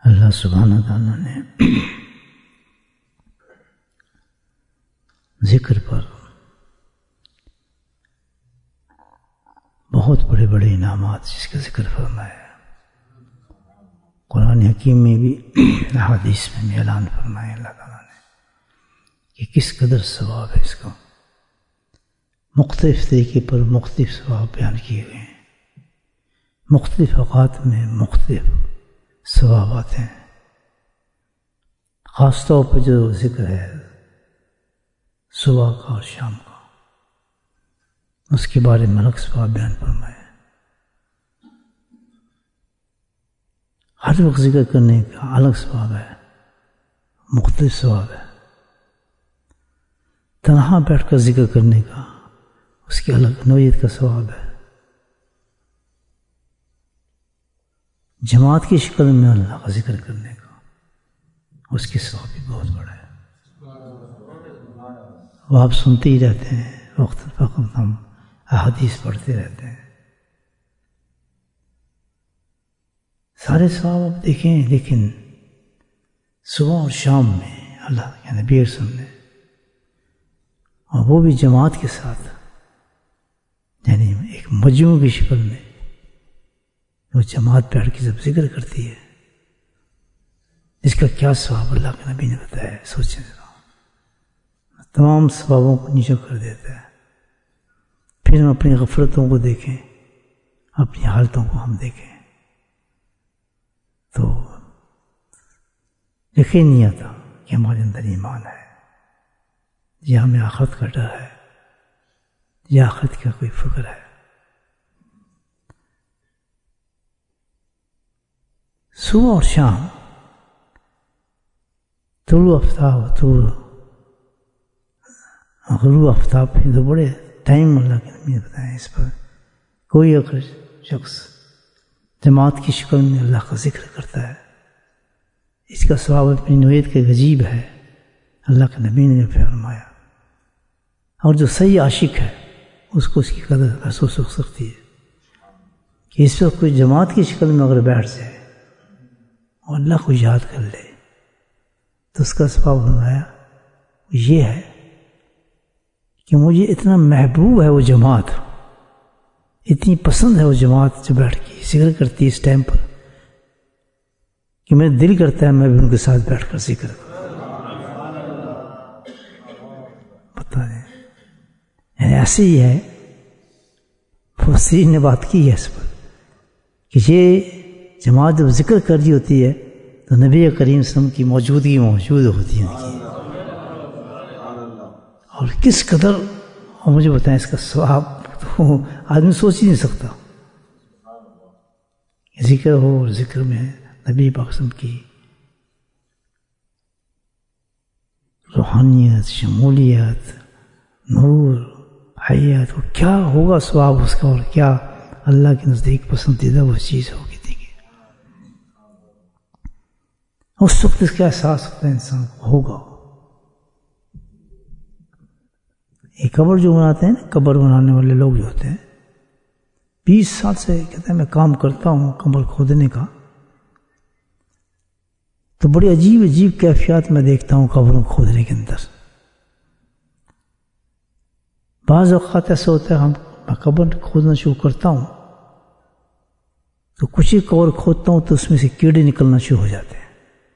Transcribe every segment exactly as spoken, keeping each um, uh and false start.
اللہ سبحانہ تعالیٰ نے ذکر پر بہت بڑے بڑے انعامات جس کا ذکر فرمایا ہے. قرآن حکیم میں بھی احادیث میں بھی اعلان فرمایا اللہ تعالیٰ نے کہ کس قدر ثواب ہے اس کا. مختلف طریقے پر مختلف ثواب بیان کیے گئے ہیں. مختلف اوقات میں مختلف ثواب آتے ہیں. خاص طور پر جو ذکر ہے صبح کا اور شام کا، اس کے بارے میں الگ ثواب بیان فرمایا. ہر وقت ذکر کرنے کا الگ ثواب ہے، مختلف ثواب ہے. تنہا بیٹھ کر ذکر کرنے کا اس کی الگ نوعیت کا ثواب ہے. جماعت کی شکل میں اللہ کا ذکر کرنے کا اس کی ثواب بھی بہت بڑا ہے. وہ آپ سنتے ہی رہتے ہیں، وقت وقت ہم احادیث پڑھتے رہتے ہیں. سارے ثواب آپ دیکھیں، لیکن صبح اور شام میں اللہ کے نبی سننے، اور وہ بھی جماعت کے ساتھ، یعنی ایک مجموع کی شکل میں وہ جماعت بیٹھ کے جب ذکر کرتی ہے، اس کا کیا ثواب اللہ کے نبی نے بتایا. سوچیں ذرا، تمام ثوابوں کو نیچے کر دیتا ہے. پھر ہم اپنی غفلتوں کو دیکھیں، اپنی حالتوں کو ہم دیکھیں تو یقین نہیں آتا کہ ہمارے اندر ایمان ہے، یا ہمیں آخرت کا ڈر ہے، یا آخرت کا کوئی فکر ہے. صبح اور شام، طلوع آفتاب، طلوع غروب آفتاب، پھر تو بڑے ٹائم اللہ کے نبی نے بتایا. اس پر کوئی اگر شخص جماعت کی شکل میں اللہ کا ذکر کرتا ہے، اس کا ثواب اپنی نوعیت کے عجیب ہے، اللہ کے نبی نے فرمایا. اور جو صحیح عاشق ہے اس کو اس کی قدر محسوس ہو سکتی ہے کہ اس وقت کوئی جماعت کی شکل میں اگر بیٹھ جائے اور اللہ کو یاد کر لے تو اس کا ثواب فرمایا یہ ہے کہ مجھے اتنا محبوب ہے وہ جماعت، اتنی پسند ہے وہ جماعت جو بیٹھ کے ذکر کرتی ہے اس ٹائم پر، کہ میرا دل کرتا ہے میں بھی ان کے ساتھ بیٹھ کر ذکر کروں. بتا دیں، یعنی ایسے ہی ہے. مفسرین نے بات کی ہے اس پر کہ یہ جماعت جب ذکر کر رہی ہوتی ہے تو نبی کریم صلی اللہ علیہ وسلم کی موجودگی موجود ہوتی ہے، اور کس قدر. اور مجھے بتائیں اس کا ثواب تو آدمی سوچ ہی نہیں سکتا. ذکر ہو اور ذکر میں نبی پاک صلی اللہ علیہ وسلم کی روحانیت، شمولیت، نور، حیات، اور کیا ہوگا ثواب اس کا، اور کیا اللہ کے نزدیک پسندیدہ وہ چیز ہوگی. دیکھیے اس وقت اس کا احساس ہوتا ہے انسان کو ہوگا. یہ قبر جو بناتے ہیں نا، قبر بنانے والے لوگ جو ہوتے ہیں، بیس سال سے کہتے ہیں میں کام کرتا ہوں قبر کھودنے کا، تو بڑی عجیب عجیب کیفیات میں دیکھتا ہوں قبروں کھودنے کے اندر. بعض اوقات ایسا ہوتا ہے ہم میں قبر کھودنا شروع کرتا ہوں تو کچھ ہی قبر کھودتا ہوں تو اس میں سے کیڑے نکلنا شروع ہو جاتے ہیں.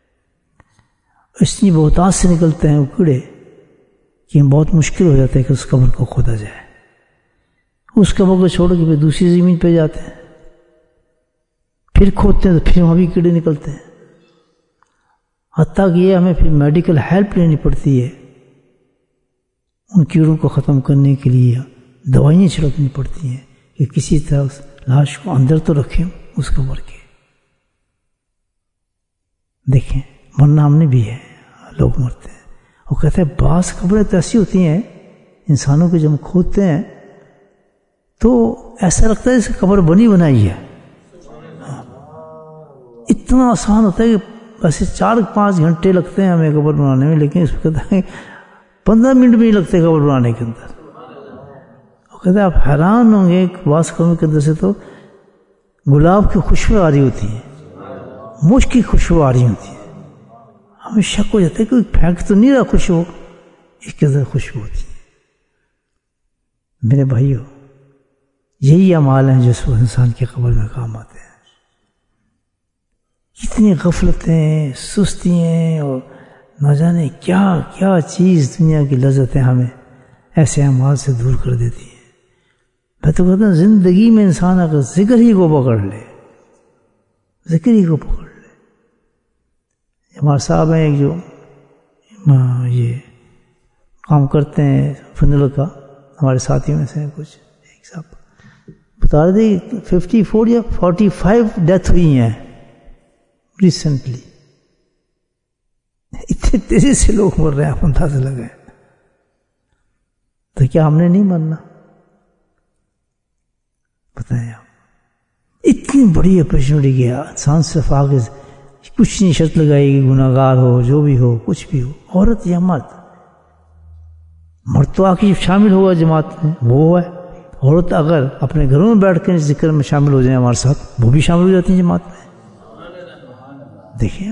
اتنی بہتات سے نکلتے ہیں وہ کیڑے کہ بہت مشکل ہو جاتا ہے کہ اس قبر کو کھودا جائے. اس قبر کو چھوڑ کے پھر دوسری زمین پہ جاتے ہیں، پھر کھودتے ہیں تو پھر وہاں بھی کیڑے نکلتے ہیں. حتیٰ کہ یہ ہمیں پھر میڈیکل ہیلپ لینی پڑتی ہے، ان کیڑوں کو ختم کرنے کے لیے دوائیاں چھڑکنی پڑتی ہیں کہ کسی طرح اس لاش کو اندر تو رکھیں اس قبر کے. دیکھیں مرنا ہم نے بھی ہے، لوگ مرتے ہیں. وہ کہتے ہیں بعض قبریں تو ایسی ہوتی ہیں انسانوں کے جب ہم کھودتے ہیں تو ایسا لگتا ہے جیسے قبر بنی بنائی ہے. اتنا آسان ہوتا ہے کہ ویسے چار پانچ گھنٹے لگتے ہیں ہمیں قبر بنانے میں، لیکن اس میں کہتے ہیں پندرہ منٹ بھی نہیں لگتے قبر بنانے کے اندر. وہ کہتے ہیں آپ حیران ہوں گے، بعض قبروں کے اندر سے تو گلاب کی خوشبو آ رہی ہوتی ہے، مشک کی خوشبو آ رہی ہوتی ہے، ہمیں شک ہو جاتا ہے کہ پھینک تو نہیں رہا خوشبو، اس کے اندر خوشبو ہوتی ہے۔ میرے بھائیو، یہی اعمال ہیں جو اس انسان کی قبر میں کام آتے ہیں۔ اتنی غفلتیں، سستیاں اور نہ جانے کیا کیا چیز دنیا کی لذتیں ہمیں ایسے اعمال سے دور کر دیتی ہیں۔ میں تو کہتا ہوں زندگی میں انسان اگر ذکر ہی کو پکڑ لے، ذکر ہی کو پکڑ لے۔ ہمارے صاحب ہیں ایک جو یہ کام کرتے ہیں فنل کا، ہمارے ساتھیوں میں سے کچھ ایک صاحب بتا رہے تھے ففٹی فور یا فورٹی فائیو ڈیتھ ہوئی ہیں ریسنٹلی۔ اتنے تیزی سے لوگ مر رہے ہیں، آپ اندازہ لگائیں۔ تو کیا ہم نے نہیں مرنا؟ بتائیں آپ، اتنی بڑی اپرچونٹی کیا انسان صرف آگے کچھ نہیں شرط لگائے گی، گناہ گار ہو، جو بھی ہو، کچھ بھی ہو، عورت یا مرد، مرد تو آ کے شامل ہوگا جماعت میں، وہ ہے۔ عورت اگر اپنے گھروں میں بیٹھ کر ذکر میں شامل ہو جائیں ہمارے ساتھ، وہ بھی شامل ہو جاتی ہیں جماعت میں۔ دیکھیں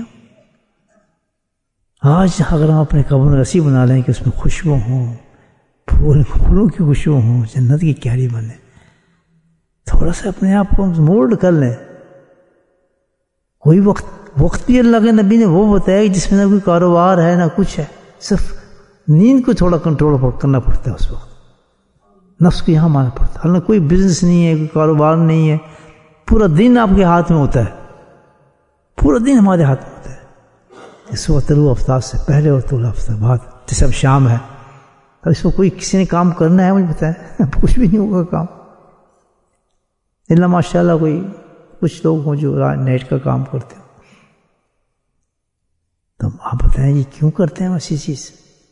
آج اگر ہم اپنے قبر میں رسی بنا لیں کہ اس میں خوشبو ہوں، پھول پھولوں کی خوشبو ہوں، جنت کی کیاری بنے، تھوڑا سا اپنے آپ کو مولڈ کر لیں۔ کوئی وقت وقت بھی اللہ کے نبی نے وہ بتایا کہ جس میں نہ کوئی کاروبار ہے نہ کچھ ہے، صرف نیند کو تھوڑا کنٹرول کرنا پڑتا ہے۔ اس وقت نفس کو یہاں مانا پڑتا ہے، حالانکہ کوئی بزنس نہیں ہے، کوئی کاروبار نہیں ہے، پورا دن آپ کے ہاتھ میں ہوتا ہے، پورا دن ہمارے ہاتھ میں ہوتا ہے۔ اس وقت طلوع آفتاب سے پہلے اور طلوع آفتاب بعد، جیسے اب شام ہے، اب اس کو کوئی کسی نے کام کرنا ہے مجھے بتائیں، کچھ بھی نہیں ہوگا کام، اللہ ماشاء اللہ کوئی کچھ لوگ ہوں جو نیٹ کا کام کرتے ہوں۔ تو آپ بتائیں یہ کیوں کرتے ہیں ایسی چیز؟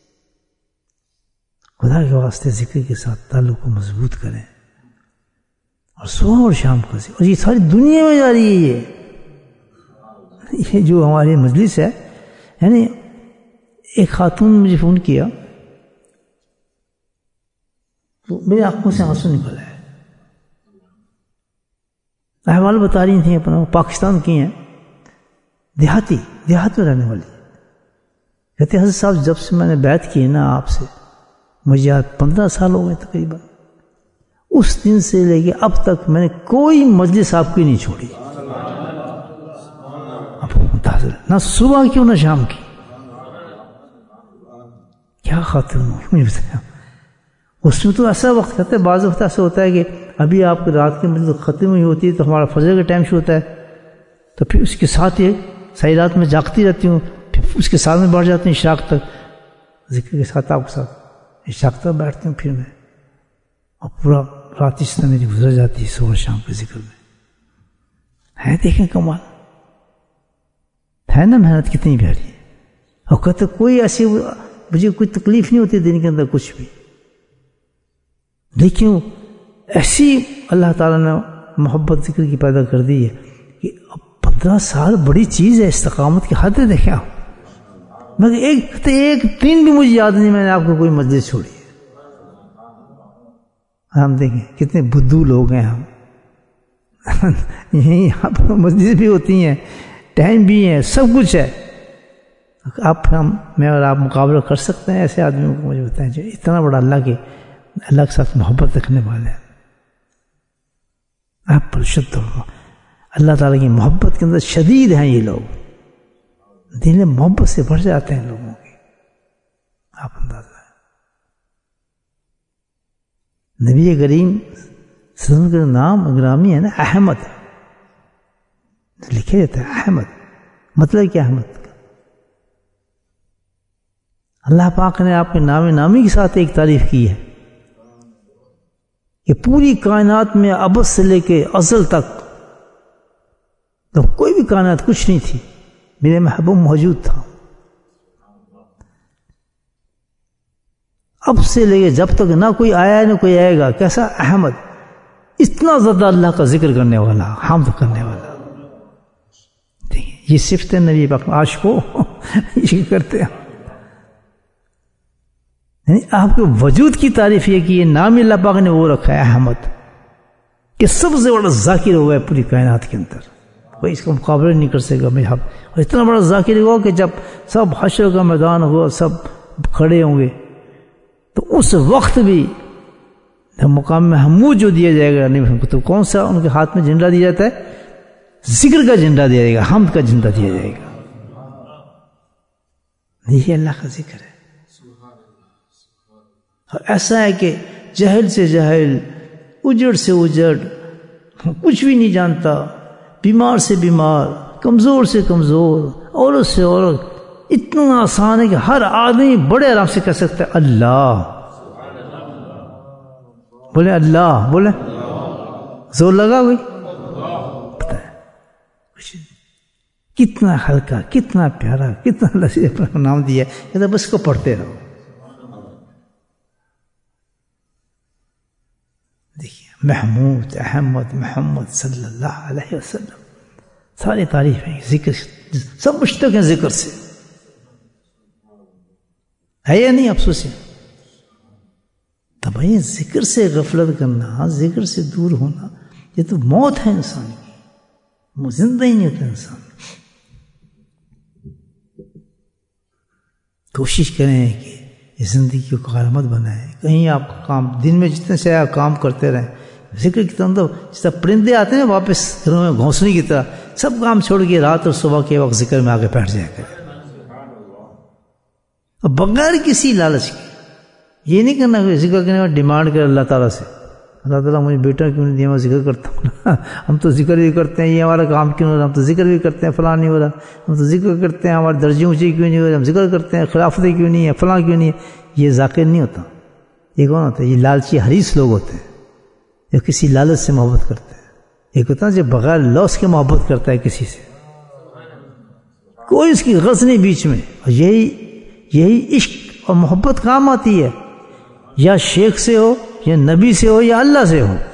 خدا کے واسطے ذکر کے ساتھ تعلق کو مضبوط کریں، اور صبح اور شام کا ذکر، اور یہ ساری دنیا میں جاری ہے۔ یہ یہ جو ہماری مجلس ہے، یعنی ایک خاتون نے مجھے فون کیا تو میری آنکھوں سے آنسو نکل ہے، احوال بتا رہی تھیں اپنا، پاکستان کی ہیں، دیہاتی دیہات میں رہنے والی، کہتے حضرت صاحب جب سے میں نے بیعت کی نا آپ سے، مجھے یاد پندرہ سال ہو گئے تقریباً، اس دن سے لے کے اب تک میں نے کوئی مجلس آپ کی نہیں چھوڑی، نہ صبح کی نہ شام کی۔ کیا خاتون مجھے بتایا، اس میں تو ایسا وقت رہتا ہے، بعض وقت ایسا ہوتا ہے کہ ابھی آپ کی رات کی مجلس ختم ہوئی ہوتی ہے تو ہمارا فجر کا ٹائم شروع ہوتا ہے، تو پھر اس کے ساتھ یہ ساری رات میں جاگتی رہتی ہوں، پھر اس کے ساتھ میں بڑھ جاتی ہوں عشاق تک، ذکر کے ساتھ آپ کے ساتھ عشاق تک بیٹھتی ہوں، پھر میں اور پورا رات اس طرح میری گزر جاتی ہے صبح شام کے ذکر میں۔ ہے دیکھیں کمال ہے نا، محنت کتنی پیاری ہے۔ اور کہتے کوئی ایسی مجھے کوئی تکلیف نہیں ہوتی دن کے اندر کچھ بھی، لیکن ایسی اللہ تعالیٰ نے محبت ذکر کی پیدا کر دی ہے کہ اب پندرہ سال بڑی چیز ہے، استقامت کی حد ہے۔ دیکھیں آپ، مگر ایک ایک دن بھی مجھے یاد نہیں میں نے آپ کو کوئی مجلس چھوڑی ہے۔ ہم دیکھیں کتنے بدھو لوگ ہیں ہم، یہیں یہاں پر مسجد بھی ہوتی ہیں، ٹائم بھی ہے، سب کچھ ہے، آپ ہم میں اور آپ مقابلہ کر سکتے ہیں ایسے آدمیوں کو؟ مجھے بتائیں جو اتنا بڑا اللہ کے اللہ کے ساتھ محبت رکھنے والے ہیں، آپ پر شد اللہ تعالیٰ کی محبت کے اندر شدید ہیں یہ لوگ، دل میں محبت سے بھر جاتے ہیں لوگوں کی، آپ اندازہ ہے۔ نبی کریم صلی اللہ علیہ وسلم کا نام گرامی ہے نا، احمد لکھے جاتا ہے، احمد مطلب کیا احمد کا؟ اللہ پاک نے آپ کے نام نامی کے ساتھ ایک تعریف کی ہے کہ پوری کائنات میں ابد سے لے کے ازل تک تو کوئی بھی کائنات کچھ نہیں تھی، میرے محبوب موجود تھا، اب سے لے کے جب تک نہ کوئی آیا نہ کوئی آئے گا۔ کیسا احمد، اتنا زیادہ اللہ کا ذکر کرنے والا، حمد کرنے والا۔ یہ صفت نبی پاک عاشقوں یہ کرتے ہیں، یعنی آپ کے وجود کی تعریف یہ کہ یہ نام اللہ پاک نے وہ رکھا ہے احمد، کہ سب سے بڑا ذاکر ہوا ہے پوری کائنات کے اندر، کوئی اس کا مقابلہ نہیں کر سکے گا میں اب. اور اتنا بڑا ذاکر ہوا کہ جب سب حشر کا میدان ہوا سب کھڑے ہوں گے تو اس وقت بھی مقام محمود جو دیا جائے گا نہیں تو کون سا ان کے ہاتھ میں جھنڈا دیا جاتا ہے؟ ذکر کا جھنڈا دیا جائے گا, حمد کا جھنڈا دیا جائے گا. یہ اللہ کا ذکر ہے. اور ایسا ہے کہ جہل سے جہل, اجڑ سے اجڑ, کچھ بھی نہیں جانتا, بیمار سے بیمار, کمزور سے کمزور, عورت سے عورت, اتنا آسان ہے کہ ہر آدمی بڑے آرام سے کہہ سکتا ہے اللہ. بولے اللہ, بولے زور لگا ہوئی پتہ ہے کچھ کتنا ہلکا, کتنا پیارا, کتنا لذیذ اپنا نام دیا ہے, بس کو پڑھتے رہو. دیکھیے محمود احمد محمد صلی اللہ علیہ وسلم, ساری تعریف ہے ذکر, سب مشتق ہیں ذکر سے, ہے یا نہیں؟ افسوس ہے. تو بھائی ذکر سے غفلت کرنا, ذکر سے دور ہونا, یہ تو موت ہے انسان کی, وہ زندہ ہی نہیں ہوتا انسان. کوشش کریں کہ یہ زندگی کو کارآمد بنائیں. کہیں آپ کا کام دن میں جتنے سے آپ کام کرتے رہیں, ذکر کی طرح جس طرح پرندے آتے ہیں واپس گھروں میں گھونسنے کی طرح, سب کام چھوڑ کے رات اور صبح کے وقت ذکر میں آگے بیٹھ جایا کریں, اور بغیر کسی لالچ کے. یہ نہیں کرنا کہ ذکر کرنے کا ڈیمانڈ کرے اللہ تعالیٰ سے, اللہ تعالیٰ مجھے بیٹا کیوں نہیں دیا, میں ذکر کرتا ہوں. ہم تو ذکر بھی کرتے ہیں, یہ ہمارا کام کیوں ہو رہا, ہم تو ذکر بھی کرتے ہیں, فلاں نہیں ہو رہا. ہم تو ذکر کرتے ہیں, ہمارے درجے اونچے کیوں نہیں ہو رہے, ہم ذکر کرتے ہیں, خلافتیں کیوں نہیں ہے, فلاں کیوں نہیں ہے. یہ ذاکر نہیں ہوتا. یہ کون ہوتا ہے؟ یہ لالچی حریص لوگ ہوتے ہیں جو کسی لالچ سے محبت کرتے ہیں. ایک ہوتا ہے جو بغیر لوس کے محبت کرتا ہے کسی سے, کوئی اس کی غرض نہیں بیچ میں. اور یہی یہی عشق اور محبت کام آتی ہے, یا شیخ سے ہو, یا نبی سے ہو, یا اللہ سے ہو.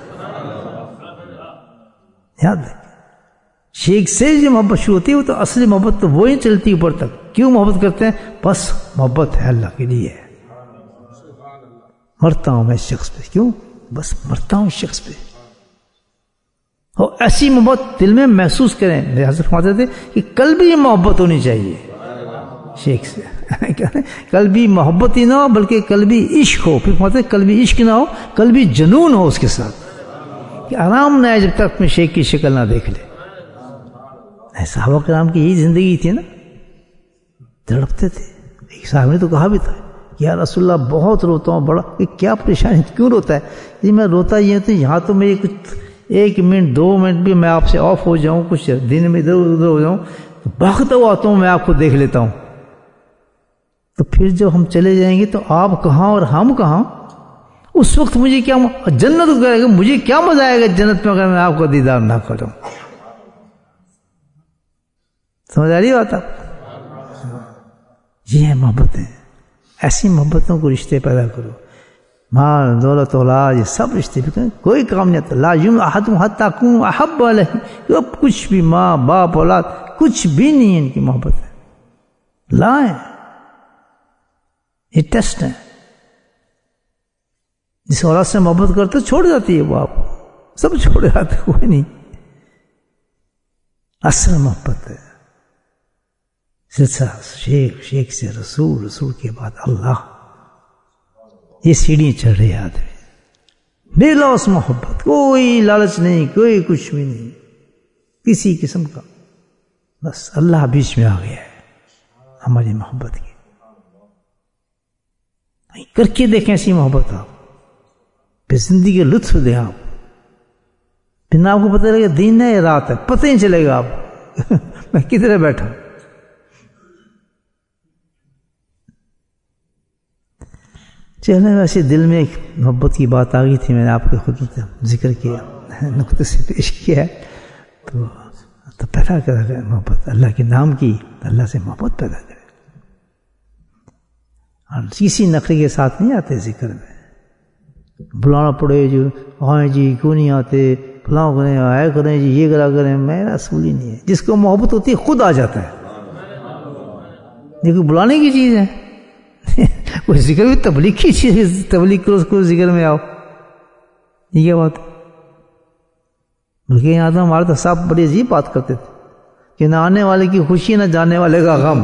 یاد رکھیں, شیخ سے جو محبت شروع ہوتی ہے وہ تو اصلی محبت تو وہی چلتی اوپر تک. کیوں محبت کرتے ہیں؟ بس محبت ہے اللہ کے لیے, مرتا ہوں میں اس شخص پہ, کیوں؟ بس مرتا ہوں اس شخص پہ. اور ایسی محبت دل میں محسوس کریں. میرے حضرت فرماتے تھے کہ قلبی محبت ہونی چاہیے شیخ سے. قلبی محبت ہی نہ ہو بلکہ قلبی عشق ہو. پھر فرماتے ہیں قلبی عشق نہ ہو, قلبی جنون ہو اس کے ساتھ, کہ آرام نہ آئے جب تک اپنے شیخ کی شکل نہ دیکھ لے. صحابہ کرام کی یہی زندگی تھی نا, تڑپتے تھے. ایک صاحب نے تو کہا بھی تھا کہ یا رسول اللہ بہت روتا ہوں, بڑا کہ کیا پریشانی, کیوں روتا ہے؟ جی میں روتا یہ تو یہاں تو میری کچھ ایک منٹ دو منٹ بھی میں آپ سے آف ہو جاؤں, کچھ دن میں ادھر ادھر ہو جاؤں تو بھاگتا ہوا آتا ہوں, میں آپ کو دیکھ لیتا ہوں. تو پھر جب ہم چلے جائیں گے تو آپ کہاں اور ہم کہاں, اس وقت مجھے کیا جنت کو کرے گا, مجھے کیا مزہ آئے گا جنت میں اگر میں آپ کو دیدار نہ کروں. سمجھ آ رہی بات آپ؟ یہ ہے محبتیں. ایسی محبتوں کو رشتے پیدا کرو. مال دولت اولاد یہ سب رشتے بھی کریں, کوئی کام نہیں آتا. لا یوم احدکم حتی اکون احب علیہ, کچھ بھی ماں باپ اولاد کچھ بھی نہیں ہے ان کی محبت ہے. لا ہے, یہ ٹیسٹ ہے. جس اولاد سے محبت کرتے چھوڑ جاتی ہے وہ, آپ سب چھوڑ جاتے, کوئی نہیں. اصل محبت ہے سلسلہ شیخ, شیخ سے رسول, رسول کے بعد اللہ. یہ سیڑھی چڑھ رہی آدمی بے لوس محبت, کوئی لالچ نہیں, کوئی کچھ بھی نہیں کسی قسم کا, بس اللہ بیچ میں آ گیا ہے ہماری محبت کی. کر کے دیکھیں ایسی محبت آپ, پھر زندگی کا لطف دیں آپ. پھر نہ آپ کو پتہ لگے دن ہے یا رات ہے, پتہ ہی چلے گا آپ میں کدھر بیٹھا. چلے ویسے دل میں ایک محبت کی بات آ گئی تھی, میں نے آپ کے خود ذکر کیا, نقطے سے پیش کیا ہے. تو تو پیدا کرے محبت اللہ کے نام کی, اللہ سے محبت پیدا کرے. اور کسی نخرے کے ساتھ نہیں آتے ذکر میں, بلانا پڑے جو آئیں جی کیوں نہیں آتے, فلاں کریں آئے کریں جی یہ کرا کریں. میرا اصول ہی نہیں ہے. جس کو محبت ہوتی ہے خود آ جاتا ہے. دیکھو بلانے کی چیز ہے, وہ ذکر بھی تبلیغ کی چیز ہے, تبلیغ کرو اس کو ذکر میں آؤ, یہ کیا بات ہے؟ بلکہ یہاں تو ہمارے تو صاحب بڑی عجیب بات کرتے تھے. کہ نہ آنے والے کی خوشی نہ جانے والے کا غم.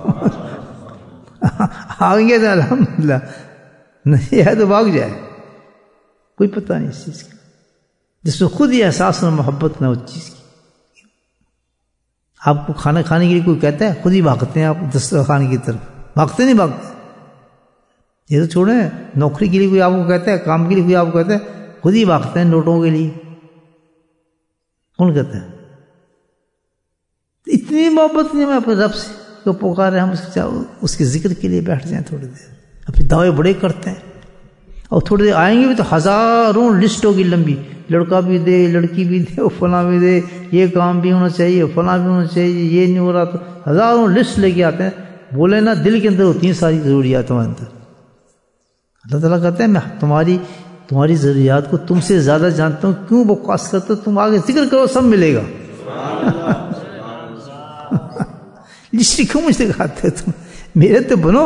آگے تو الحمدللہ نہیں ہے تو بھاگ جائے, کوئی پتہ نہیں اس چیز کا, جس میں خود ہی احساس نہ محبت نہ اس چیز کی. آپ کو کھانا کھانے کے لیے کوئی کہتا ہے, خود ہی بھاگتے ہیں آپ دسترخوان کی طرف, بھاگتے نہیں بھاگتے. یہ تو چھوڑیں, نوکری کے لیے کوئی آپ کو کہتا ہے, کام کے لیے کوئی آپ کو کہتا ہے, خود ہی بھاگتے ہیں نوٹوں کے لیے. کون کہتا ہے؟ اتنی محبت نہیں, میں اپنے رب سے کو پکار رہے, ہم اس کے اس کے ذکر کے لیے بیٹھ جائیں تھوڑی دیر, اپنے دعوے بڑے کرتے ہیں, اور تھوڑی دیر آئیں گے بھی تو ہزاروں لسٹ ہوگی لمبی, لڑکا بھی دے, لڑکی بھی دے, فلاں بھی دے, یہ کام بھی ہونا چاہیے, فلاں بھی ہونا چاہیے, یہ نہیں ہو رہا, تو ہزاروں لسٹ لے کے آتے ہیں. بولے نا دل کے اندر ہوتی ہیں ساری ضروریات ہمارے اندر. اللہ تعالیٰ کہتے ہیں میں تمہاری تمہاری ضروریات کو تم سے زیادہ جانتا ہوں, کیوں بکواس کرتے ہو, تم آگے ذکر کرو سب ملے گا. لسٹ کیوں مجھ سے کھاتے ہو تم, میرے تو بنو.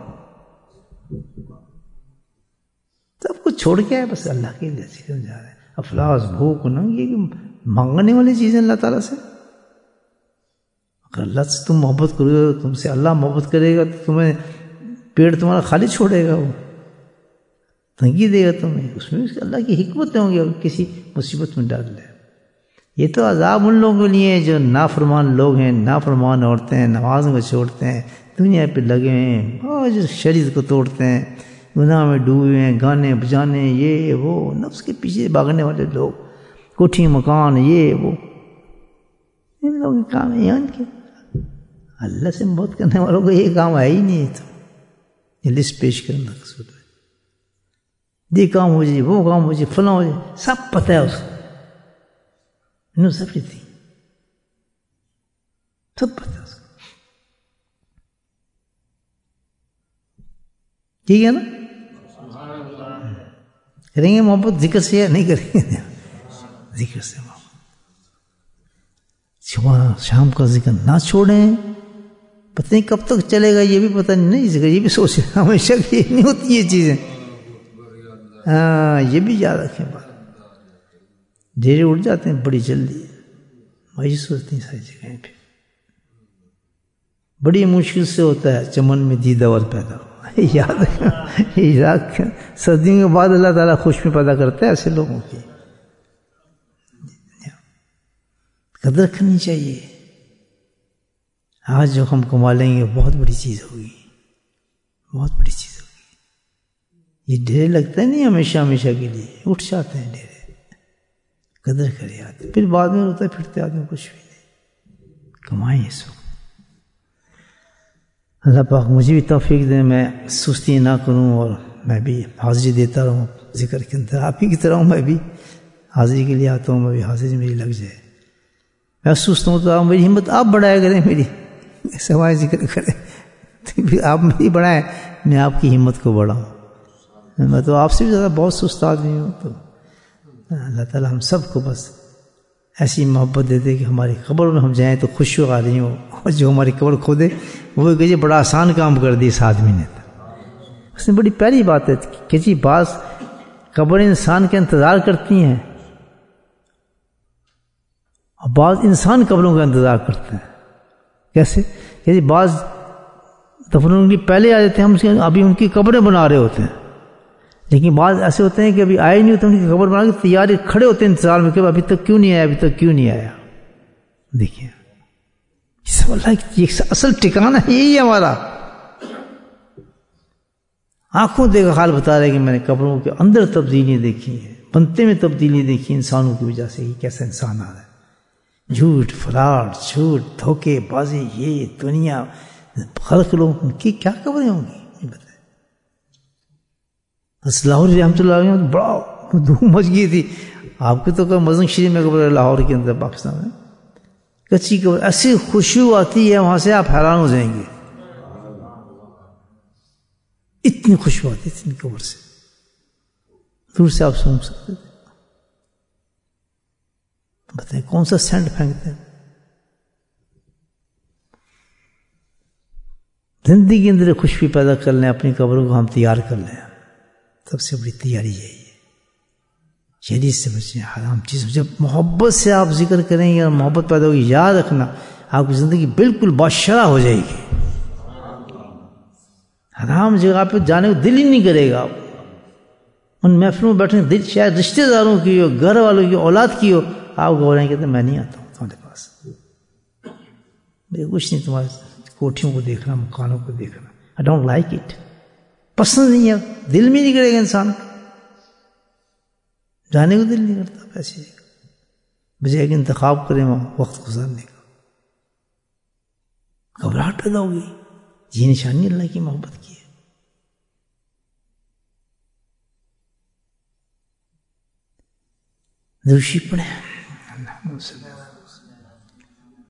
سب کچھ چھوڑ کے آئے بس اللہ کے لیے ذکر جا رہے ہیں. افلاس بھوک نہ, یہ مانگنے والی چیزیں اللہ تعالیٰ سے. اگر اللہ سے تم محبت کرو گے, تم سے اللہ محبت کرے گا, تو تمہیں پیٹ تمہارا خالی چھوڑے گا, وہ تنگی دے گا تمہیں. اس میں اللہ کی حکمتیں ہوں گی, اگر کسی مصیبت میں ڈال لے. یہ تو عذاب ان لوگوں کے لیے جو نافرمان لوگ ہیں, نافرمان عورتیں ہیں, نمازوں کو چھوڑتے ہیں, دنیا پہ لگے ہیں, اور جو شریعت کو توڑتے ہیں, گناہ میں ڈوبے ہیں, گانے بجانے, یہ وہ, نفس کے پیچھے بھاگنے والے لوگ, کوٹھی مکان, یہ وہ, ان لوگوں کے کام ہے. ان کے اللہ سے محبت کرنے والوں کو یہ کام ہے ہی نہیں. تو یہ لسٹ پیش کرنا قصور ہے, یہ کام ہو جائے, وہ کام ہو جائے, فلاں ہو جائے, سب پتہ ہے اس کو. نو سب تھی سب پتہ ہے اس کو. ٹھیک ہے نا, کریں گے محبت ذکر سے یا نہیں کریں گے؟ ذکر سے محبت. صبح شام کا ذکر نہ چھوڑیں, پتہ نہیں کب تک چلے گا, یہ بھی پتہ نہیں, ذکر یہ بھی سوچ رہے ہمیشہ یہ نہیں ہوتی یہ چیزیں. ہاں یہ بھی یاد رکھیں بات. ڈیرے اٹھ جاتے ہیں بڑی جلدی, مایوس ہوتی ہیں ساری جگہیں پہ. بڑی مشکل سے ہوتا ہے چمن میں دیدہ پیدا ہو. یاد رکھیں, یاد سردیوں کے بعد اللہ تعالیٰ خوشبو پیدا کرتا ہے ایسے لوگوں کی. قدر کرنی چاہیے. آج جو ہم کما لیں گے بہت بڑی چیز ہوگی, بہت بڑی چیز ہوگی. یہ ڈیرے لگتا ہے نہیں ہمیشہ ہمیشہ کے لیے, اٹھ جاتے ہیں ڈیرے. قدر کرے آتے, پھر بعد میں روتے پھرتے آتے ہیں, کچھ بھی نہیں. کمائیں اس وقت. اللہ پاک مجھے بھی توفیق دے, میں سستی نہ کروں, اور میں بھی حاضری دیتا رہوں ذکر کے اندر. آپ ہی کی طرح ہوں, میں بھی حاضری کے لیے آتا ہوں, میں بھی حاضری میری لگ جائے. میں سست ہوں تو آپ میری ہمت آپ بڑھایا کریں, میری سوائے ذکر کریں, پھر آپ میری بڑھائیں, میں آپ کی ہمت کو بڑھاؤں. میں تو آپ سے بھی زیادہ بہت سست آدمی ہوں. تو اللہ تعالیٰ ہم سب کو بس ایسی محبت دے دے کہ ہماری قبر میں ہم جائیں تو خوشی آ رہی ہوں, اور جو ہماری قبر کھودے وہ کہ بڑا آسان کام کر دی اس آدمی نے. اس میں بڑی پیاری بات ہے کہ جی بعض قبر انسان کے انتظار کرتی ہیں, اور بعض انسان قبروں کا انتظار کرتے ہیں. کیسے کہ جی بعض دفنوں کے پہلے آ جاتے ہیں, ہم ابھی ان کی قبریں بنا رہے ہوتے ہیں. لیکن بعض ایسے ہوتے ہیں کہ ابھی آئے نہیں ہوتے, ان کی خبر بنا کے تیاری کھڑے ہوتے ہیں انتظار میں کہ ابھی تک کیوں نہیں آیا, ابھی تک کیوں نہیں آیا. دیکھیے سب اللہ کی اصل ٹھکانا یہی ہے ہمارا. آنکھوں دیکھا حال بتا رہے کہ میں نے قبروں کے اندر تبدیلیاں دیکھی ہیں, بنتے میں تبدیلی دیکھی انسانوں کی وجہ سے. یہ کیسا انسان آ رہا ہے, جھوٹ فراڈ, جھوٹ دھوکے بازی, یہ دنیا خلق لوگ, ان کی کیا قبریں ہوں گی یہ بتائیں. بس لاہور رحمۃ اللہ علیہ بڑا دھوم مچ گئی تھی. آپ کی تو کوئی مزن شریف میں قبر ہے لاہور کے اندر پاکستان میں, کچی قبر, ایسی خوشبو آتی ہے وہاں سے آپ حیران ہو جائیں گے. اتنی خوشبو آتی ہے اتنی قبر سے, دور سے آپ سونگ سکتے تھے. بتائیں کون سا سینٹ پھینکتے ہیں. زندگی کے اندر خوشبو پیدا کر لیں, اپنی قبروں کو ہم تیار کر لیں. سب سے بڑی تیاری یہی ہے. شریعت سے بچیں, حرام چیز. جب محبت سے آپ ذکر کریں گے اور محبت پیدا ہوگی, یاد رکھنا آپ کی زندگی بالکل بادشاہ ہو جائے گی. حرام جگہ پہ جانے کو دل ہی نہیں کرے گا. ان محفلوں میں بیٹھنے دل شاید رشتہ داروں کی ہو, گھر والوں کی, اولاد کی ہو, آپ کو بولیں کہتے میں نہیں آتا ہوں تمہارے پاس, کچھ نہیں, تمہارے کوٹھیوں کو دیکھنا, مکانوں کو دیکھنا, I don't like it. پسند نہیں ہے, دل میں نہیں کرے گا انسان کا, جانے کو دل نہیں کرتا پیسے بجائے کہ انتخاب کریں وہاں وقت گزارنے کا. گھبراہٹ پیدا ہوگی. یہ نشانی اللہ کی محبت کی ہے. دوشی پڑھیں.